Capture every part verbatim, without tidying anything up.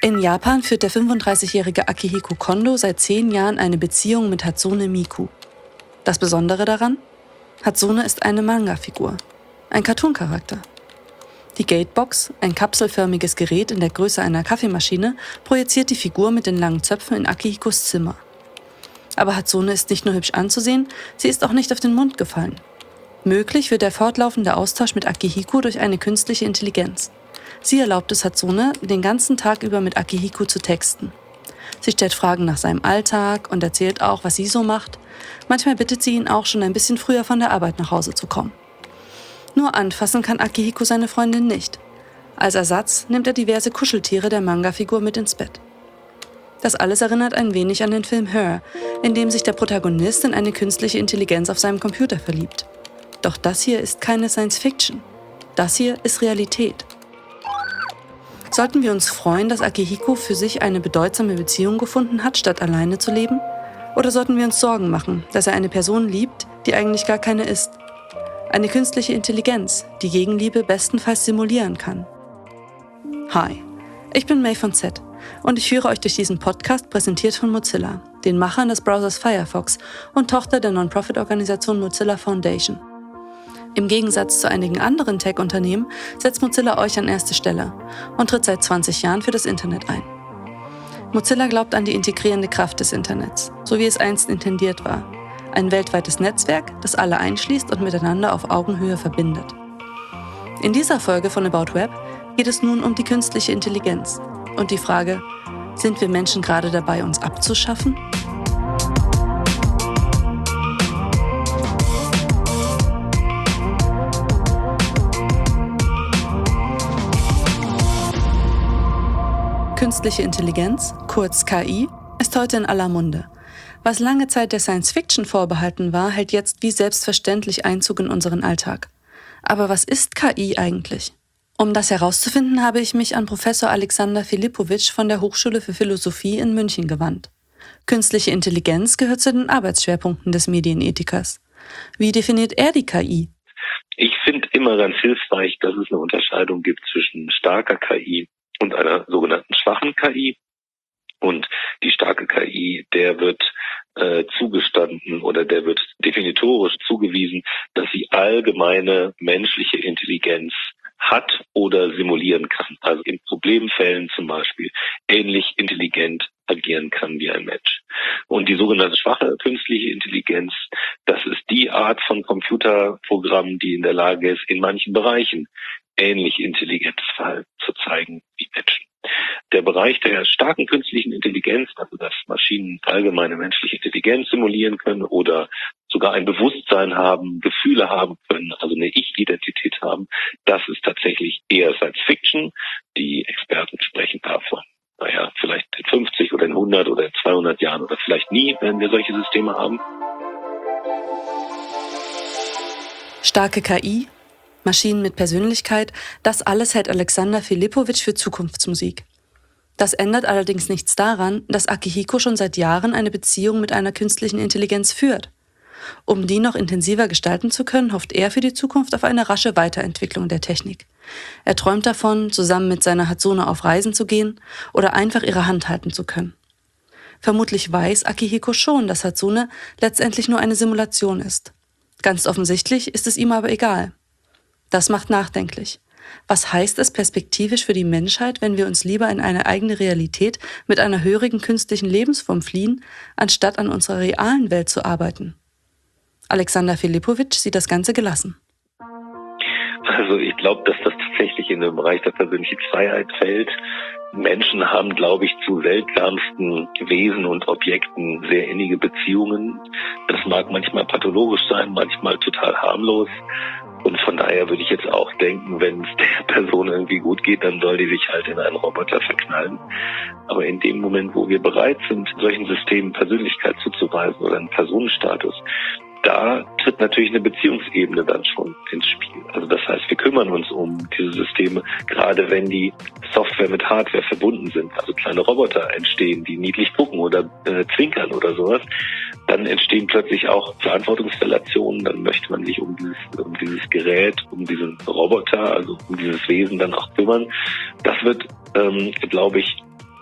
In Japan führt der fünfunddreißigjährige Akihiko Kondo seit zehn Jahren eine Beziehung mit Hatsune Miku. Das Besondere daran? Hatsune ist eine Manga-Figur, ein Cartoon-Charakter. Die Gatebox, ein kapselförmiges Gerät in der Größe einer Kaffeemaschine, projiziert die Figur mit den langen Zöpfen in Akihikos Zimmer. Aber Hatsune ist nicht nur hübsch anzusehen, sie ist auch nicht auf den Mund gefallen. Möglich wird der fortlaufende Austausch mit Akihiko durch eine künstliche Intelligenz. Sie erlaubt es Hatsune, den ganzen Tag über mit Akihiko zu texten. Sie stellt Fragen nach seinem Alltag und erzählt auch, was sie so macht. Manchmal bittet sie ihn auch, schon ein bisschen früher von der Arbeit nach Hause zu kommen. Nur anfassen kann Akihiko seine Freundin nicht. Als Ersatz nimmt er diverse Kuscheltiere der Manga-Figur mit ins Bett. Das alles erinnert ein wenig an den Film Her, in dem sich der Protagonist in eine künstliche Intelligenz auf seinem Computer verliebt. Doch das hier ist keine Science-Fiction. Das hier ist Realität. Sollten wir uns freuen, dass Akihiko für sich eine bedeutsame Beziehung gefunden hat, statt alleine zu leben? Oder sollten wir uns Sorgen machen, dass er eine Person liebt, die eigentlich gar keine ist? Eine künstliche Intelligenz, die Gegenliebe bestenfalls simulieren kann. Hi, ich bin May von Z und ich führe euch durch diesen Podcast, präsentiert von Mozilla, den Machern des Browsers Firefox und Tochter der Non-Profit-Organisation Mozilla Foundation. Im Gegensatz zu einigen anderen Tech-Unternehmen setzt Mozilla euch an erste Stelle und tritt seit zwanzig Jahren für das Internet ein. Mozilla glaubt an die integrierende Kraft des Internets, so wie es einst intendiert war. Ein weltweites Netzwerk, das alle einschließt und miteinander auf Augenhöhe verbindet. In dieser Folge von About Web geht es nun um die künstliche Intelligenz und die Frage, sind wir Menschen gerade dabei, uns abzuschaffen? Künstliche Intelligenz, kurz K I, ist heute in aller Munde. Was lange Zeit der Science-Fiction vorbehalten war, hält jetzt wie selbstverständlich Einzug in unseren Alltag. Aber was ist K I eigentlich? Um das herauszufinden, habe ich mich an Professor Alexander Filipovic von der Hochschule für Philosophie in München gewandt. Künstliche Intelligenz gehört zu den Arbeitsschwerpunkten des Medienethikers. Wie definiert er die K I? Ich finde immer ganz hilfreich, dass es eine Unterscheidung gibt zwischen starker K I und einer sogenannten schwachen K I. Und die starke K I, der wird äh, zugestanden oder der wird definitorisch zugewiesen, dass sie allgemeine menschliche Intelligenz hat oder simulieren kann. Also in Problemfällen zum Beispiel ähnlich intelligent agieren kann wie ein Mensch. Und die sogenannte schwache künstliche Intelligenz, das ist die Art von Computerprogramm, die in der Lage ist, in manchen Bereichen ähnlich intelligentes Verhalten zu zeigen wie Menschen. Der Bereich der starken künstlichen Intelligenz, also dass Maschinen allgemeine menschliche Intelligenz simulieren können oder sogar ein Bewusstsein haben, Gefühle haben können, also eine Ich-Identität haben, das ist tatsächlich eher Science Fiction. Die Experten sprechen davon. Naja, vielleicht in fünfzig oder in hundert oder in zweihundert Jahren oder vielleicht nie werden wir solche Systeme haben. Starke K I, Maschinen mit Persönlichkeit, das alles hält Alexander Filipovic für Zukunftsmusik. Das ändert allerdings nichts daran, dass Akihiko schon seit Jahren eine Beziehung mit einer künstlichen Intelligenz führt. Um die noch intensiver gestalten zu können, hofft er für die Zukunft auf eine rasche Weiterentwicklung der Technik. Er träumt davon, zusammen mit seiner Hatsune auf Reisen zu gehen oder einfach ihre Hand halten zu können. Vermutlich weiß Akihiko schon, dass Hatsune letztendlich nur eine Simulation ist. Ganz offensichtlich ist es ihm aber egal. Das macht nachdenklich. Was heißt es perspektivisch für die Menschheit, wenn wir uns lieber in eine eigene Realität mit einer höheren künstlichen Lebensform fliehen, anstatt an unserer realen Welt zu arbeiten? Alexander Filipovic sieht das Ganze gelassen. Also ich glaube, dass das tatsächlich in den Bereich der persönlichen Freiheit fällt. Menschen haben, glaube ich, zu seltsamsten Wesen und Objekten sehr innige Beziehungen. Das mag manchmal pathologisch sein, manchmal total harmlos. Und von daher würde ich jetzt auch denken, wenn es der Person irgendwie gut geht, dann soll die sich halt in einen Roboter verknallen. Aber in dem Moment, wo wir bereit sind, solchen Systemen Persönlichkeit zuzuweisen oder einen Personenstatus, da tritt natürlich eine Beziehungsebene dann schon ins Spiel. Also das heißt, wir kümmern uns um diese Systeme, gerade wenn die Software mit Hardware verbunden sind. Also kleine Roboter entstehen, die niedlich gucken oder äh, zwinkern oder sowas. Dann entstehen plötzlich auch Verantwortungsrelationen. Dann möchte man sich um dieses, um dieses Gerät, um diesen Roboter, also um dieses Wesen dann auch kümmern. Das wird, ähm, glaube ich,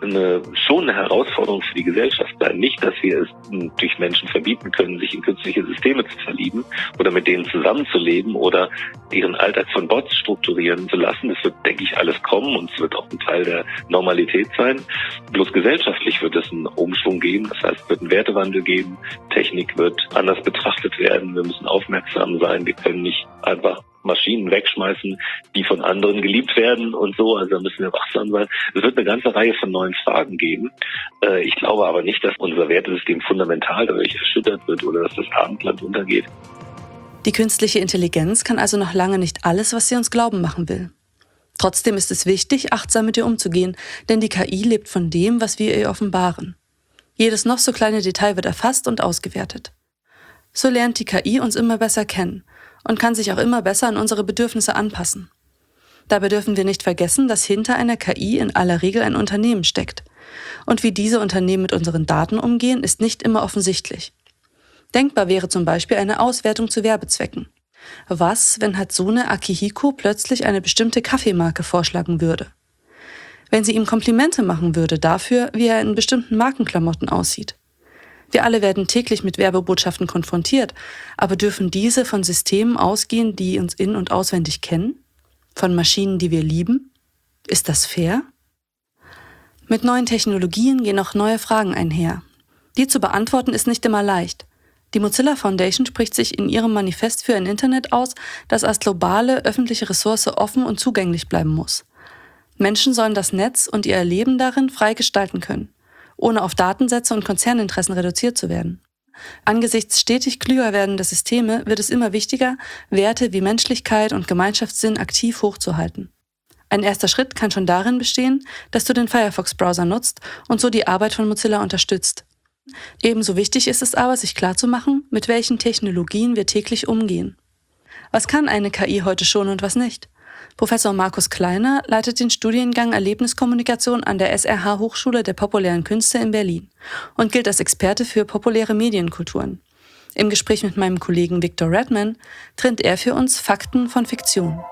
eine, schon eine Herausforderung für die Gesellschaft sein. Nicht, dass wir es durch Menschen verbieten können, sich in künstliche Systeme zu verlieben oder mit denen zusammenzuleben oder ihren Alltag von Bots strukturieren zu lassen. Das wird, denke ich, alles kommen und es wird auch ein Teil der Normalität sein. Bloß gesellschaftlich wird es einen Umschwung geben. Das heißt, es wird einen Wertewandel geben. Technik wird anders betrachtet werden. Wir müssen aufmerksam sein. Wir können nicht einfach Maschinen wegschmeißen, die von anderen geliebt werden und so. Also da müssen wir wachsam sein. Es wird eine ganze Reihe von neuen Fragen geben. Äh, ich glaube aber nicht, dass unser Wertesystem fundamental dadurch erschüttert wird oder dass das Abendland untergeht. Die künstliche Intelligenz kann also noch lange nicht alles, was sie uns glauben machen will. Trotzdem ist es wichtig, achtsam mit ihr umzugehen, denn die K I lebt von dem, was wir ihr offenbaren. Jedes noch so kleine Detail wird erfasst und ausgewertet. So lernt die K I uns immer besser kennen und kann sich auch immer besser an unsere Bedürfnisse anpassen. Dabei dürfen wir nicht vergessen, dass hinter einer K I in aller Regel ein Unternehmen steckt. Und wie diese Unternehmen mit unseren Daten umgehen, ist nicht immer offensichtlich. Denkbar wäre zum Beispiel eine Auswertung zu Werbezwecken. Was, wenn Hatsune Akihiko plötzlich eine bestimmte Kaffeemarke vorschlagen würde? Wenn sie ihm Komplimente machen würde dafür, wie er in bestimmten Markenklamotten aussieht? Wir alle werden täglich mit Werbebotschaften konfrontiert, aber dürfen diese von Systemen ausgehen, die uns in- und auswendig kennen? Von Maschinen, die wir lieben? Ist das fair? Mit neuen Technologien gehen auch neue Fragen einher. Die zu beantworten ist nicht immer leicht. Die Mozilla Foundation spricht sich in ihrem Manifest für ein Internet aus, das als globale öffentliche Ressource offen und zugänglich bleiben muss. Menschen sollen das Netz und ihr Erleben darin frei gestalten können, ohne auf Datensätze und Konzerninteressen reduziert zu werden. Angesichts stetig klüger werdender Systeme wird es immer wichtiger, Werte wie Menschlichkeit und Gemeinschaftssinn aktiv hochzuhalten. Ein erster Schritt kann schon darin bestehen, dass du den Firefox-Browser nutzt und so die Arbeit von Mozilla unterstützt. Ebenso wichtig ist es aber, sich klarzumachen, mit welchen Technologien wir täglich umgehen. Was kann eine K I heute schon und was nicht? Professor Markus Kleiner leitet den Studiengang Erlebniskommunikation an der S R H-Hochschule der populären Künste in Berlin und gilt als Experte für populäre Medienkulturen. Im Gespräch mit meinem Kollegen Victor Redman trennt er für uns Fakten von Fiktion.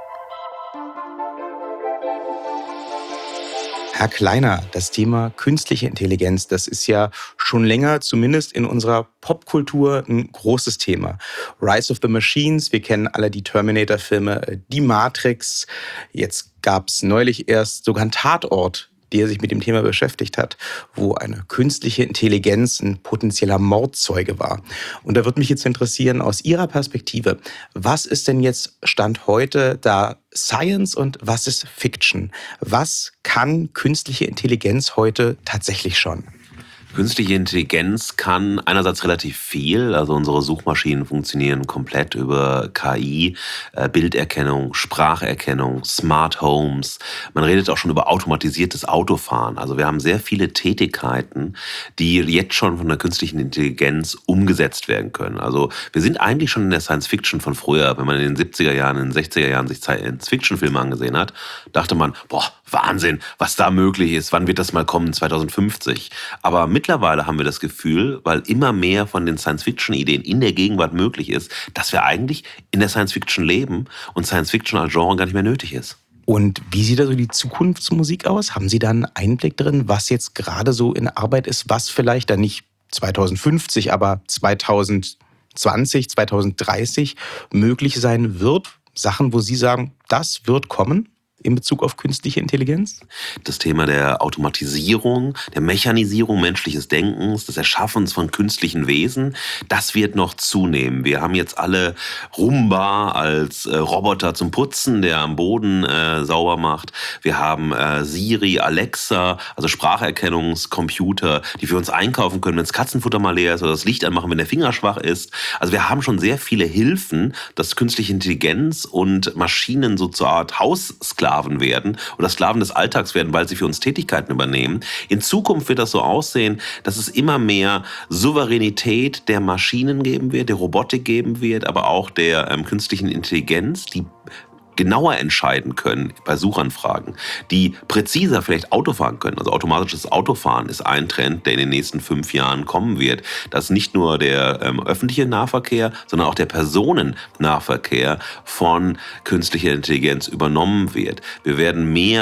Herr Kleiner, das Thema künstliche Intelligenz, das ist ja schon länger, zumindest in unserer Popkultur, ein großes Thema. Rise of the Machines, wir kennen alle die Terminator-Filme, die Matrix. Jetzt gab es neulich erst sogar einen Tatort, der sich mit dem Thema beschäftigt hat, wo eine künstliche Intelligenz ein potenzieller Mordzeuge war. Und da würde mich jetzt interessieren, aus Ihrer Perspektive, was ist denn jetzt Stand heute da Science und was ist Fiction? Was kann künstliche Intelligenz heute tatsächlich schon? Künstliche Intelligenz kann einerseits relativ viel, also unsere Suchmaschinen funktionieren komplett über K I, äh, Bilderkennung, Spracherkennung, Smart Homes. Man redet auch schon über automatisiertes Autofahren. Also wir haben sehr viele Tätigkeiten, die jetzt schon von der künstlichen Intelligenz umgesetzt werden können. Also wir sind eigentlich schon in der Science Fiction von früher. Wenn man in den siebziger Jahren, in den sechziger Jahren sich Science Fiction Filme angesehen hat, dachte man, boah, Wahnsinn, was da möglich ist. Wann wird das mal kommen? zwanzig fünfzig. Aber mittlerweile haben wir das Gefühl, weil immer mehr von den Science-Fiction-Ideen in der Gegenwart möglich ist, dass wir eigentlich in der Science-Fiction leben und Science-Fiction als Genre gar nicht mehr nötig ist. Und wie sieht da so die Zukunftsmusik aus? Haben Sie da einen Einblick drin, was jetzt gerade so in Arbeit ist, was vielleicht dann nicht zwanzig fünfzig, aber zwanzig zwanzig, zwanzig dreißig möglich sein wird? Sachen, wo Sie sagen, das wird kommen? In Bezug auf künstliche Intelligenz? Das Thema der Automatisierung, der Mechanisierung menschliches Denkens, des Erschaffens von künstlichen Wesen, das wird noch zunehmen. Wir haben jetzt alle Roomba als äh, Roboter zum Putzen, der am Boden äh, sauber macht. Wir haben äh, Siri, Alexa, also Spracherkennungscomputer, die für uns einkaufen können, wenn das Katzenfutter mal leer ist oder das Licht anmachen, wenn der Finger schwach ist. Also wir haben schon sehr viele Hilfen, dass künstliche Intelligenz und Maschinen so zur Art Haussklaven werden oder Sklaven des Alltags werden, weil sie für uns Tätigkeiten übernehmen. In Zukunft wird das so aussehen, dass es immer mehr Souveränität der Maschinen geben wird, der Robotik geben wird, aber auch der ähm, künstlichen Intelligenz, die genauer entscheiden können bei Suchanfragen, die präziser vielleicht Auto fahren können. Also automatisches Autofahren ist ein Trend, der in den nächsten fünf Jahren kommen wird. Dass nicht nur der ähm, öffentliche Nahverkehr, sondern auch der Personennahverkehr von künstlicher Intelligenz übernommen wird. Wir werden mehr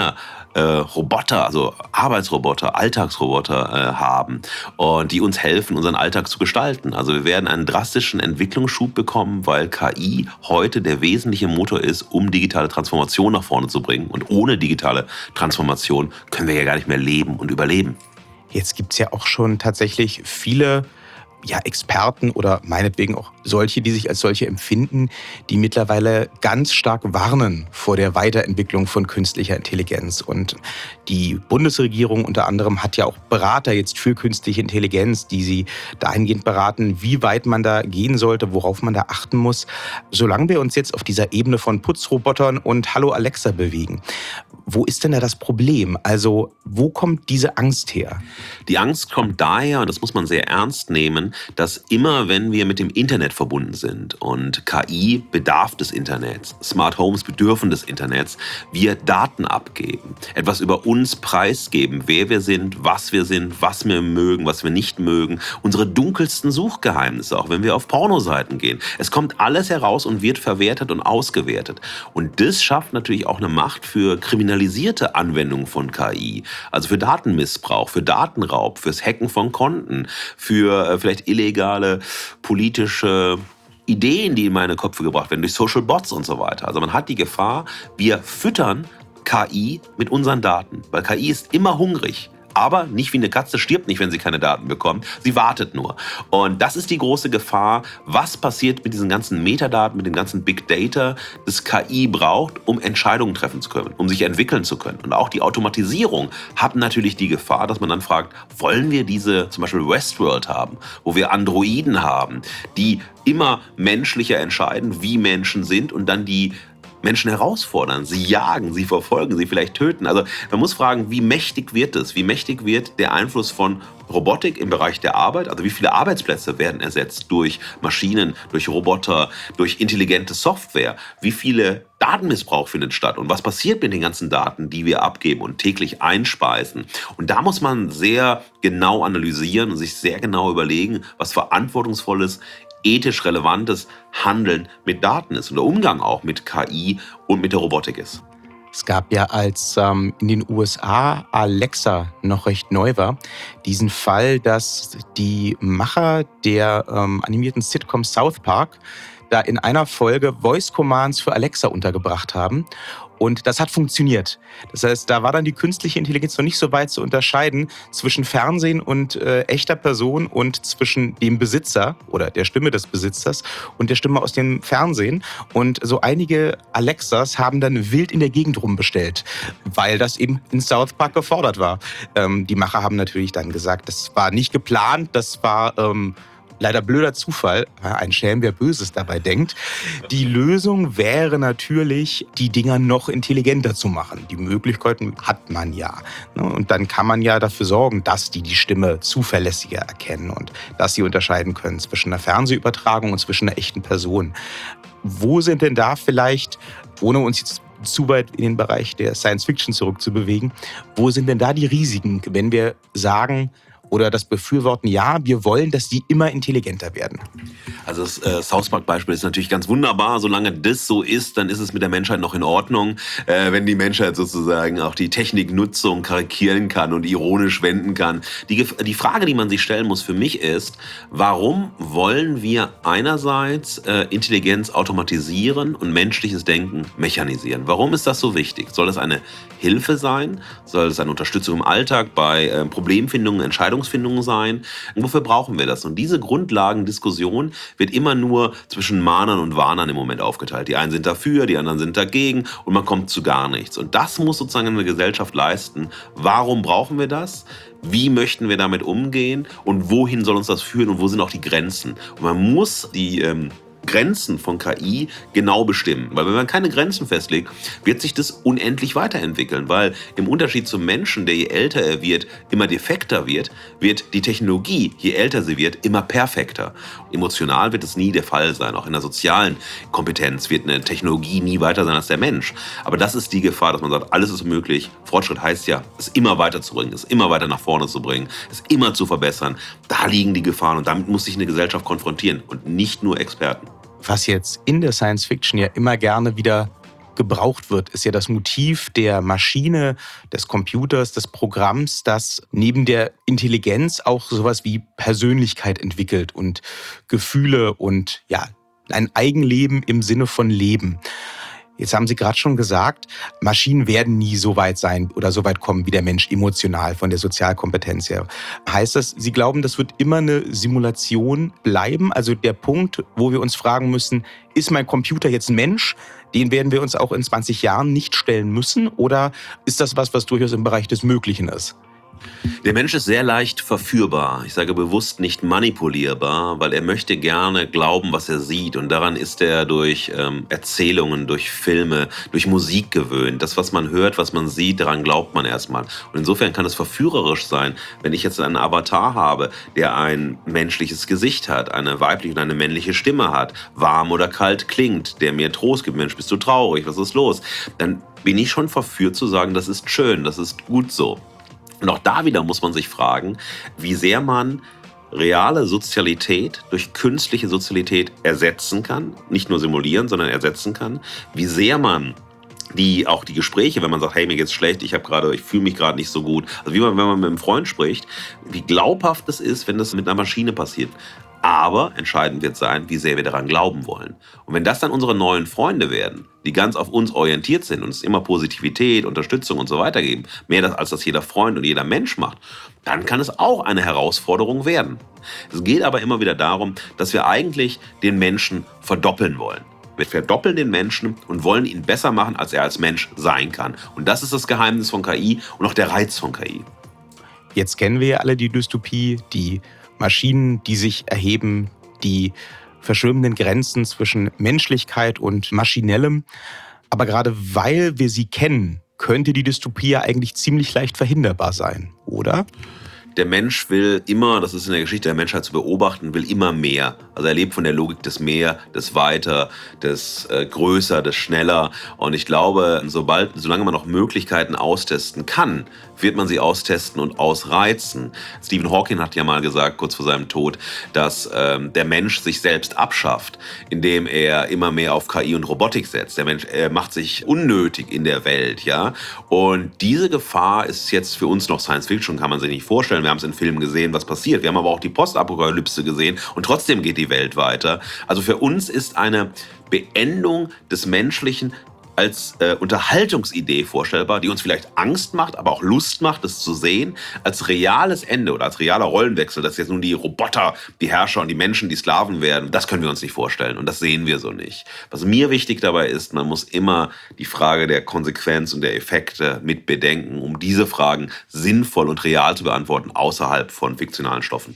äh, Roboter, also Arbeitsroboter, Alltagsroboter äh, haben und die uns helfen, unseren Alltag zu gestalten. Also wir werden einen drastischen Entwicklungsschub bekommen, weil K I heute der wesentliche Motor ist, um digitale Transformation nach vorne zu bringen. Und ohne digitale Transformation können wir ja gar nicht mehr leben und überleben. Jetzt gibt es ja auch schon tatsächlich viele ja, Experten oder meinetwegen auch solche, die sich als solche empfinden, die mittlerweile ganz stark warnen vor der Weiterentwicklung von künstlicher Intelligenz. Und die Bundesregierung unter anderem hat ja auch Berater jetzt für künstliche Intelligenz, die sie dahingehend beraten, wie weit man da gehen sollte, worauf man da achten muss. Solange wir uns jetzt auf dieser Ebene von Putzrobotern und Hallo Alexa bewegen, wo ist denn da das Problem? Also wo kommt diese Angst her? Die Angst kommt daher, und das muss man sehr ernst nehmen, dass immer, wenn wir mit dem Internet verbunden sind und K I bedarf des Internets, Smart Homes bedürfen des Internets, wir Daten abgeben, etwas über uns preisgeben, wer wir sind, was wir sind, was wir mögen, was wir nicht mögen, unsere dunkelsten Suchgeheimnisse, auch wenn wir auf Pornoseiten gehen. Es kommt alles heraus und wird verwertet und ausgewertet. Und das schafft natürlich auch eine Macht für kriminalisierte Anwendungen von K I, also für Datenmissbrauch, für Datenraub, fürs Hacken von Konten, für äh, vielleicht illegale politische Ideen, die in meine Köpfe gebracht werden, durch Social Bots und so weiter. Also man hat die Gefahr, wir füttern K I mit unseren Daten, weil K I ist immer hungrig. Aber nicht wie eine Katze, stirbt nicht, wenn sie keine Daten bekommt. Sie wartet nur. Und das ist die große Gefahr. Was passiert mit diesen ganzen Metadaten, mit dem ganzen Big Data, das K I braucht, um Entscheidungen treffen zu können, um sich entwickeln zu können. Und auch die Automatisierung hat natürlich die Gefahr, dass man dann fragt, wollen wir diese zum Beispiel Westworld haben, wo wir Androiden haben, die immer menschlicher entscheiden, wie Menschen sind und dann die Menschen herausfordern, sie jagen, sie verfolgen, sie vielleicht töten. Also man muss fragen, wie mächtig wird es? Wie mächtig wird der Einfluss von Robotik im Bereich der Arbeit? Also wie viele Arbeitsplätze werden ersetzt durch Maschinen, durch Roboter, durch intelligente Software? Wie viele Datenmissbrauch findet statt? Und was passiert mit den ganzen Daten, die wir abgeben und täglich einspeisen? Und da muss man sehr genau analysieren und sich sehr genau überlegen, was verantwortungsvolles, ethisch relevantes Handeln mit Daten ist und der Umgang auch mit K I und mit der Robotik ist. Es gab ja, als ähm, in den U S A Alexa noch recht neu war, diesen Fall, dass die Macher der ähm, animierten Sitcom South Park da in einer Folge Voice Commands für Alexa untergebracht haben. Und das hat funktioniert. Das heißt, da war dann die künstliche Intelligenz noch nicht so weit zu unterscheiden zwischen Fernsehen und äh, echter Person und zwischen dem Besitzer oder der Stimme des Besitzers und der Stimme aus dem Fernsehen. Und so einige Alexas haben dann wild in der Gegend rumbestellt, weil das eben in South Park gefordert war. Ähm, die Macher haben natürlich dann gesagt, das war nicht geplant, das war Ähm, leider blöder Zufall, ein Schelm, wer Böses dabei denkt. Die Lösung wäre natürlich, die Dinger noch intelligenter zu machen. Die Möglichkeiten hat man ja. Und dann kann man ja dafür sorgen, dass die die Stimme zuverlässiger erkennen und dass sie unterscheiden können zwischen einer Fernsehübertragung und zwischen einer echten Person. Wo sind denn da vielleicht, ohne uns jetzt zu weit in den Bereich der Science Fiction zurückzubewegen, wo sind denn da die Risiken, wenn wir sagen, oder das befürworten, ja, wir wollen, dass die immer intelligenter werden? Also das äh, South Park-Beispiel ist natürlich ganz wunderbar. Solange das so ist, dann ist es mit der Menschheit noch in Ordnung. Äh, wenn die Menschheit sozusagen auch die Techniknutzung karikieren kann und ironisch wenden kann. Die, die Frage, die man sich stellen muss für mich ist, warum wollen wir einerseits äh, Intelligenz automatisieren und menschliches Denken mechanisieren? Warum ist das so wichtig? Soll das eine Hilfe sein? Soll es eine Unterstützung im Alltag bei äh, Problemfindungen, Entscheidungsfindungen sein? Und wofür brauchen wir das? Und diese Grundlagendiskussion wird immer nur zwischen Mahnern und Warnern im Moment aufgeteilt. Die einen sind dafür, die anderen sind dagegen und man kommt zu gar nichts. Und das muss sozusagen eine Gesellschaft leisten. Warum brauchen wir das? Wie möchten wir damit umgehen? Und wohin soll uns das führen? Und wo sind auch die Grenzen? Und man muss die ähm, Grenzen von K I genau bestimmen. Weil wenn man keine Grenzen festlegt, wird sich das unendlich weiterentwickeln. Weil im Unterschied zum Menschen, der je älter er wird, immer defekter wird, wird die Technologie, je älter sie wird, immer perfekter. Emotional wird es nie der Fall sein. Auch in der sozialen Kompetenz wird eine Technologie nie weiter sein als der Mensch. Aber das ist die Gefahr, dass man sagt, alles ist möglich. Fortschritt heißt ja, es immer weiterzubringen, es immer weiter nach vorne zu bringen, es immer zu verbessern. Da liegen die Gefahren und damit muss sich eine Gesellschaft konfrontieren und nicht nur Experten. Was jetzt in der Science Fiction ja immer gerne wieder gebraucht wird, ist ja das Motiv der Maschine, des Computers, des Programms, das neben der Intelligenz auch sowas wie Persönlichkeit entwickelt und Gefühle und ja, ein Eigenleben im Sinne von Leben. Jetzt haben Sie gerade schon gesagt, Maschinen werden nie so weit sein oder so weit kommen wie der Mensch emotional von der Sozialkompetenz her. Heißt das, Sie glauben, das wird immer eine Simulation bleiben? Also der Punkt, wo wir uns fragen müssen, ist mein Computer jetzt ein Mensch? Den werden wir uns auch in zwanzig Jahren nicht stellen müssen? Oder ist das was, was durchaus im Bereich des Möglichen ist? Der Mensch ist sehr leicht verführbar. Ich sage bewusst nicht manipulierbar, weil er möchte gerne glauben, was er sieht. Und daran ist er durch ähm, Erzählungen, durch Filme, durch Musik gewöhnt. Das, was man hört, was man sieht, daran glaubt man erstmal. Und insofern kann es verführerisch sein, wenn ich jetzt einen Avatar habe, der ein menschliches Gesicht hat, eine weibliche und eine männliche Stimme hat, warm oder kalt klingt, der mir Trost gibt. Mensch, bist du traurig? Was ist los? Dann bin ich schon verführt zu sagen, das ist schön, das ist gut so. Und auch da wieder muss man sich fragen, wie sehr man reale Sozialität durch künstliche Sozialität ersetzen kann, nicht nur simulieren, sondern ersetzen kann, wie sehr man die auch die Gespräche, wenn man sagt, hey, mir geht's schlecht, ich habe gerade, ich fühle mich gerade nicht so gut, also wie man, wenn man mit einem Freund spricht, wie glaubhaft es ist, wenn das mit einer Maschine passiert. Aber entscheidend wird sein, wie sehr wir daran glauben wollen. Und wenn das dann unsere neuen Freunde werden, die ganz auf uns orientiert sind und uns immer Positivität, Unterstützung und so weiter geben, mehr das, als das jeder Freund und jeder Mensch macht, dann kann es auch eine Herausforderung werden. Es geht aber immer wieder darum, dass wir eigentlich den Menschen verdoppeln wollen. Wir verdoppeln den Menschen und wollen ihn besser machen, als er als Mensch sein kann. Und das ist das Geheimnis von K I und auch der Reiz von K I. Jetzt kennen wir ja alle die Dystopie, die Maschinen, die sich erheben, die verschwimmenden Grenzen zwischen Menschlichkeit und Maschinellem. Aber gerade weil wir sie kennen, könnte die Dystopie ja eigentlich ziemlich leicht verhinderbar sein, oder? Der Mensch will immer, das ist in der Geschichte der Menschheit zu beobachten, will immer mehr. Also er lebt von der Logik des Mehr, des Weiter, des äh, Größer, des Schneller. Und ich glaube, sobald, solange man noch Möglichkeiten austesten kann, wird man sie austesten und ausreizen. Stephen Hawking hat ja mal gesagt, kurz vor seinem Tod, dass ähm, der Mensch sich selbst abschafft, indem er immer mehr auf K I und Robotik setzt. Der Mensch er macht sich unnötig in der Welt, ja. Und diese Gefahr ist jetzt für uns noch Science Fiction, kann man sich nicht vorstellen. Wir haben es in Filmen gesehen, was passiert. Wir haben aber auch die Postapokalypse gesehen und trotzdem geht die Welt weiter. Also für uns ist eine Beendung des Menschlichen als äh, Unterhaltungsidee vorstellbar, die uns vielleicht Angst macht, aber auch Lust macht, es zu sehen, als reales Ende oder als realer Rollenwechsel, dass jetzt nun die Roboter, die Herrscher und die Menschen die Sklaven werden, das können wir uns nicht vorstellen und das sehen wir so nicht. Was mir wichtig dabei ist, man muss immer die Frage der Konsequenz und der Effekte mit bedenken, um diese Fragen sinnvoll und real zu beantworten, außerhalb von fiktionalen Stoffen.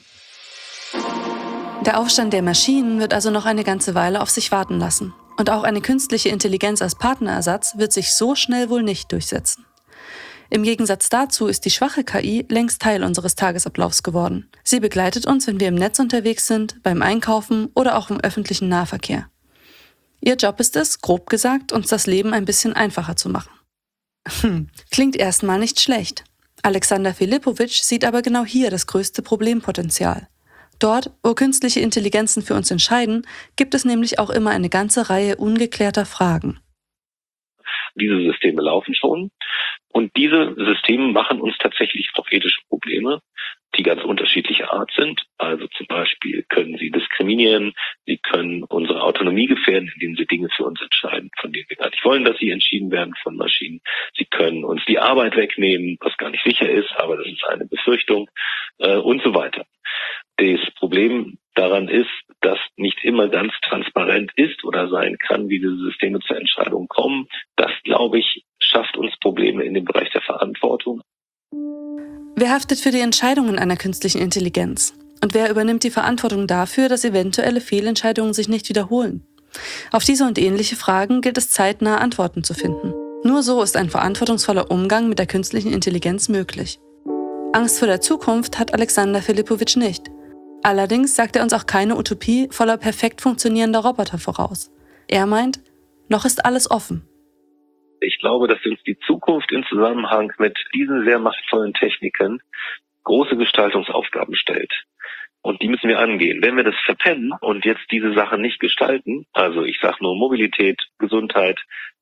Der Aufstand der Maschinen wird also noch eine ganze Weile auf sich warten lassen. Und auch eine künstliche Intelligenz als Partnerersatz wird sich so schnell wohl nicht durchsetzen. Im Gegensatz dazu ist die schwache K I längst Teil unseres Tagesablaufs geworden. Sie begleitet uns, wenn wir im Netz unterwegs sind, beim Einkaufen oder auch im öffentlichen Nahverkehr. Ihr Job ist es, grob gesagt, uns das Leben ein bisschen einfacher zu machen. Hm, klingt erstmal nicht schlecht. Alexander Filipovic sieht aber genau hier das größte Problempotenzial. Dort, wo künstliche Intelligenzen für uns entscheiden, gibt es nämlich auch immer eine ganze Reihe ungeklärter Fragen. Diese Systeme laufen schon und diese Systeme machen uns tatsächlich auch ethische Probleme, die ganz unterschiedlicher Art sind. Also zum Beispiel können sie diskriminieren, sie können unsere Autonomie gefährden, indem sie Dinge für uns entscheiden, von denen wir gar nicht wollen, dass sie entschieden werden von Maschinen. Sie können uns die Arbeit wegnehmen, was gar nicht sicher ist, aber das ist eine Befürchtung äh, und so weiter. Das Problem daran ist, dass nicht immer ganz transparent ist oder sein kann, wie diese Systeme zur Entscheidung kommen. Das, glaube ich, schafft uns Probleme in dem Bereich der Verantwortung. Wer haftet für die Entscheidungen einer künstlichen Intelligenz? Und wer übernimmt die Verantwortung dafür, dass eventuelle Fehlentscheidungen sich nicht wiederholen? Auf diese und ähnliche Fragen gilt es zeitnah Antworten zu finden. Nur so ist ein verantwortungsvoller Umgang mit der künstlichen Intelligenz möglich. Angst vor der Zukunft hat Alexander Filipovic nicht. Allerdings sagt er uns auch keine Utopie voller perfekt funktionierender Roboter voraus. Er meint, noch ist alles offen. Ich glaube, dass uns die Zukunft im Zusammenhang mit diesen sehr machtvollen Techniken große Gestaltungsaufgaben stellt. Und die müssen wir angehen. Wenn wir das verpennen und jetzt diese Sachen nicht gestalten, also ich sage nur Mobilität, Gesundheit,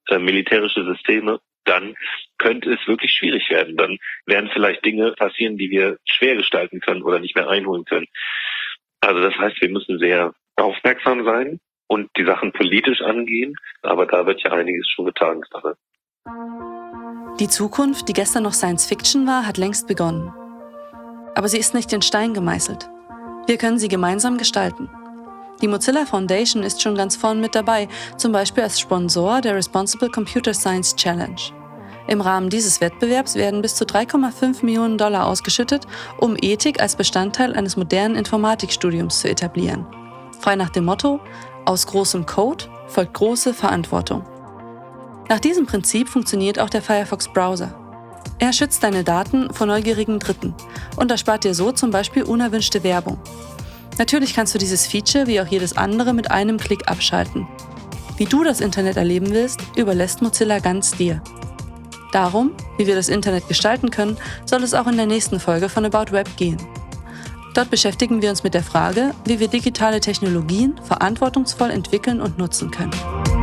äh, militärische Systeme, dann könnte es wirklich schwierig werden. Dann werden vielleicht Dinge passieren, die wir schwer gestalten können oder nicht mehr einholen können. Also das heißt, wir müssen sehr aufmerksam sein und die Sachen politisch angehen, aber da wird ja einiges schon getan. Die Zukunft, die gestern noch Science Fiction war, hat längst begonnen. Aber sie ist nicht in Stein gemeißelt. Wir können sie gemeinsam gestalten. Die Mozilla Foundation ist schon ganz vorn mit dabei, zum Beispiel als Sponsor der Responsible Computer Science Challenge. Im Rahmen dieses Wettbewerbs werden bis zu drei Komma fünf Millionen Dollar ausgeschüttet, um Ethik als Bestandteil eines modernen Informatikstudiums zu etablieren. Frei nach dem Motto: Aus großem Code folgt große Verantwortung. Nach diesem Prinzip funktioniert auch der Firefox-Browser. Er schützt deine Daten vor neugierigen Dritten und erspart dir so zum Beispiel unerwünschte Werbung. Natürlich kannst du dieses Feature wie auch jedes andere mit einem Klick abschalten. Wie du das Internet erleben willst, überlässt Mozilla ganz dir. Darum, wie wir das Internet gestalten können, soll es auch in der nächsten Folge von About Web gehen. Dort beschäftigen wir uns mit der Frage, wie wir digitale Technologien verantwortungsvoll entwickeln und nutzen können.